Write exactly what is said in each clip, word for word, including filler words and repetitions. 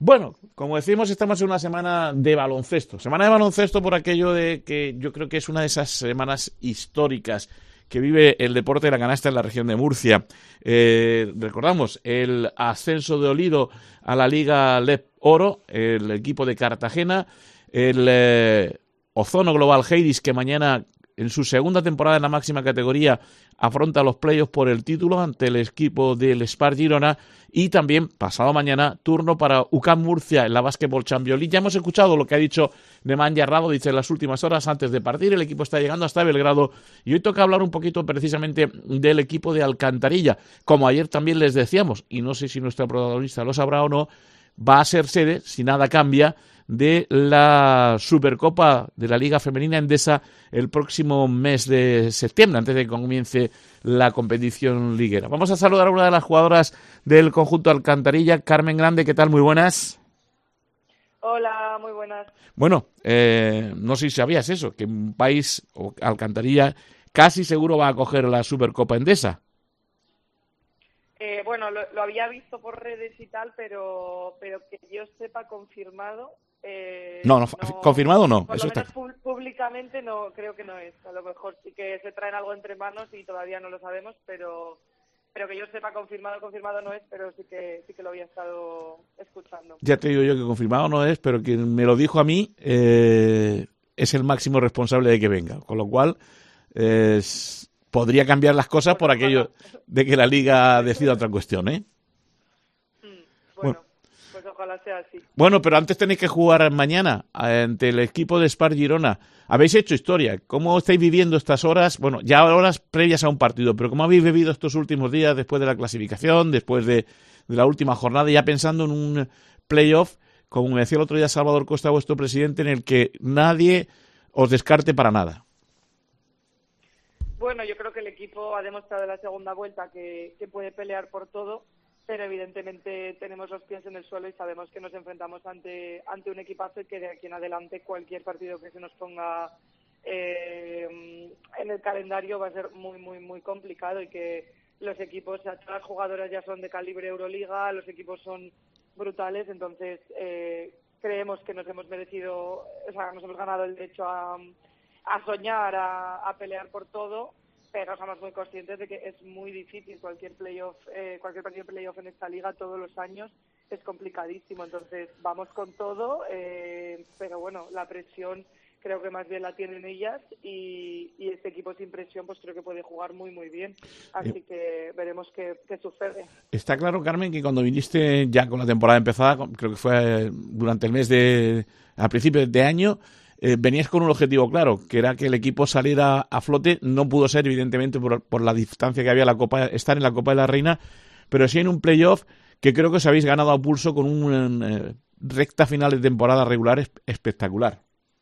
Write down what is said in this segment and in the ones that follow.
Bueno, como decimos, estamos en una semana de baloncesto. Semana de baloncesto por aquello de que yo creo que es una de esas semanas históricas que vive el deporte de la canasta en la región de Murcia. Eh, recordamos el ascenso de Olido a la Liga L E P Oro, el equipo de Cartagena, el eh, Ozono Global Heiris, que mañana en su segunda temporada en la máxima categoría afronta los playoffs por el título ante el equipo del Spar Girona, y también pasado mañana turno para U C A M Murcia en la Basketball Champions League. Ya hemos escuchado lo que ha dicho Nemanja Rado, dice en las últimas horas antes de partir, el equipo está llegando hasta Belgrado y hoy toca hablar un poquito precisamente del equipo de Alcantarilla. Como ayer también les decíamos, y no sé si nuestra protagonista lo sabrá o no, va a ser sede, si nada cambia, de la Supercopa de la Liga Femenina Endesa el próximo mes de septiembre, antes de que comience la competición liguera. Vamos a saludar a una de las jugadoras del conjunto Alcantarilla, Carmen Grande. ¿Qué tal? Muy buenas. Hola, muy buenas. Bueno, eh, no sé si sabías eso, que un país, o Alcantarilla, casi seguro va a coger la Supercopa Endesa. Eh, bueno, lo, lo había visto por redes y tal, pero pero que yo sepa confirmado. Eh, No, no, no, confirmado no, por eso lo está. menos pu- públicamente no creo que no es. A lo mejor sí que se traen algo entre manos y todavía no lo sabemos, pero pero que yo sepa confirmado, confirmado no es, pero sí que sí que lo había estado escuchando. Ya te digo yo que confirmado no es, pero quien me lo dijo a mí eh, es el máximo responsable de que venga. Con lo cual, eh, podría cambiar las cosas Pues por aquello ojalá. de que la Liga decida otra cuestión, ¿eh? Mm, Bueno, bueno, pues ojalá sea así. bueno, pero antes tenéis que jugar mañana ante el equipo de Spar Girona. Habéis hecho historia. ¿Cómo estáis viviendo estas horas? Bueno, ya horas previas a un partido, pero ¿cómo habéis vivido estos últimos días después de la clasificación, después de, de la última jornada, ya pensando en un playoff, como me decía el otro día Salvador Costa, vuestro presidente, en el que nadie os descarte para nada? Bueno, yo creo que el equipo ha demostrado en la segunda vuelta que, que puede pelear por todo, pero evidentemente tenemos los pies en el suelo y sabemos que nos enfrentamos ante ante un equipazo y que de aquí en adelante cualquier partido que se nos ponga eh, en el calendario va a ser muy, muy, muy complicado, y que los equipos, o sea, todas las jugadoras ya son de calibre Euroliga, los equipos son brutales, entonces eh, creemos que nos hemos merecido, o sea, nos hemos ganado el derecho a a soñar, a, a pelear por todo, pero somos muy conscientes de que es muy difícil cualquier playoff, eh, cualquier partido de playoff en esta liga todos los años es complicadísimo, entonces vamos con todo, eh, pero bueno, la presión creo que más bien la tienen ellas, y, y este equipo sin presión pues creo que puede jugar muy muy bien, Eh, así que veremos qué, qué sucede. Está claro, Carmen, que cuando viniste ya con la temporada empezada, creo que fue durante el mes de, a principios de año, eh, venías con un objetivo claro, que era que el equipo saliera a flote. No pudo ser, evidentemente, por, por la distancia que había la Copa, estar en la Copa de la Reina, pero sí en un playoff que creo que os habéis ganado a pulso con una eh, recta final de temporada regular es, espectacular.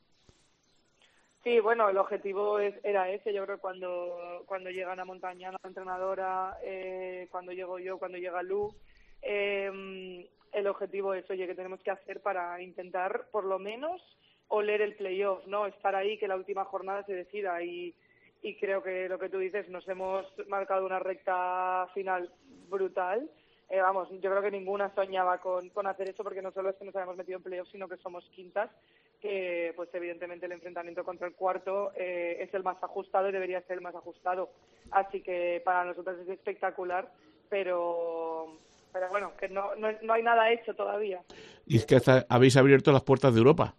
Sí, bueno, el objetivo es, era ese. Yo creo que cuando, cuando llega Ana Montañana, la entrenadora, eh, cuando llego yo, cuando llega Lu, eh, el objetivo es, oye, ¿qué tenemos que hacer para intentar, por lo menos, oler el playoff, ¿no? Estar ahí, que la última jornada se decida. Y, y creo que lo que tú dices, nos hemos marcado una recta final brutal. Eh, vamos, yo creo que ninguna soñaba con, con hacer eso, porque no solo es que nos hayamos metido en playoff, sino que somos quintas, que pues evidentemente el enfrentamiento contra el cuarto eh, es el más ajustado y debería ser el más ajustado. Así que para nosotros es espectacular, pero pero bueno, que no, no, no hay nada hecho todavía. Y es que hasta habéis abierto las puertas de Europa.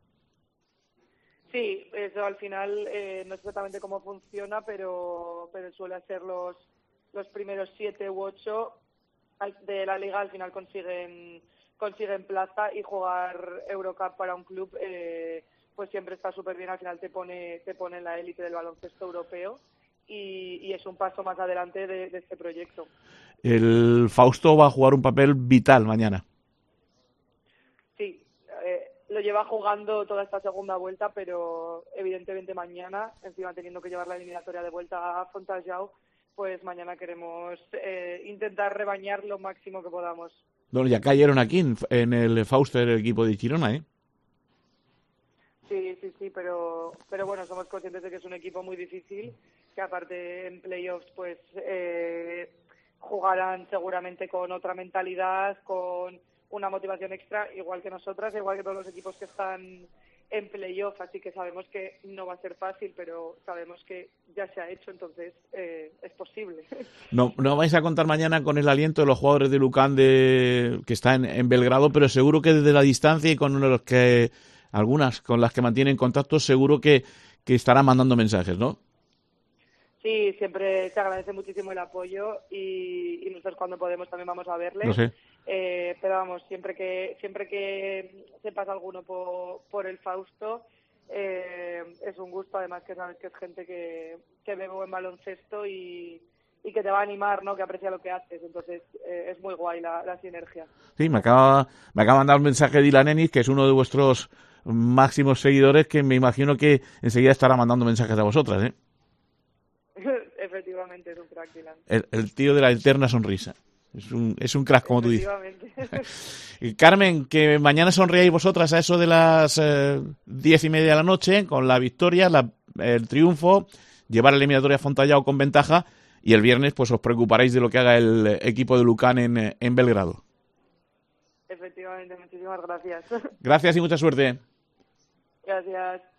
Sí, eso al final eh, no sé exactamente cómo funciona, pero pero suele ser los los primeros siete u ocho de la liga al final consiguen consiguen plaza, y jugar Eurocup para un club eh, pues siempre está súper bien. Al final te pone te pone en la élite del baloncesto europeo, y, y es un paso más adelante de, de este proyecto. El Fausto va a jugar un papel vital mañana. Sí, eh, lo lleva jugando toda esta segunda vuelta, pero evidentemente mañana, encima teniendo que llevar la eliminatoria de vuelta a Fontajau, pues mañana queremos eh, intentar rebañar lo máximo que podamos. Bueno, ya cayeron aquí en, en el Fausto, el equipo de Girona, ¿eh? Sí, sí, sí, pero pero bueno, somos conscientes de que es un equipo muy difícil, que aparte en playoffs pues eh, jugarán seguramente con otra mentalidad, con una motivación extra, igual que nosotras, igual que todos los equipos que están en playoff, así que sabemos que no va a ser fácil, pero sabemos que ya se ha hecho, entonces eh, es posible. No, no vais a contar mañana con el aliento de los jugadores de Lucan de, que está en, en Belgrado, pero seguro que desde la distancia y con los que algunas con las que mantienen contacto, seguro que, que estarán mandando mensajes, ¿no? Sí, siempre se agradece muchísimo el apoyo y, y nosotros cuando podemos también vamos a verles. No sé. Eh, pero vamos, siempre que siempre que se pasa alguno por, por el Fausto, eh, es un gusto, además que sabes que es gente que, que ve buen baloncesto y, y que te va a animar, ¿no? Que aprecia lo que haces, entonces eh, es muy guay la, la sinergia. Sí, me acaba, me acaba de mandar un mensaje Dylan Ennis, que es uno de vuestros máximos seguidores, que me imagino que enseguida estará mandando mensajes a vosotras, ¿eh? Efectivamente, es un crack, Dylan. El, el tío de la eterna sonrisa. Es un, es un crack, como tú dices. Efectivamente. Carmen, que mañana sonreáis vosotras a eso de las eh, diez y media de la noche, con la victoria, la, el triunfo, llevar la eliminatoria a Fontallao con ventaja, y el viernes pues os preocuparéis de lo que haga el equipo de Lucan en, en Belgrado. Efectivamente, muchísimas gracias. Gracias y mucha suerte. Gracias.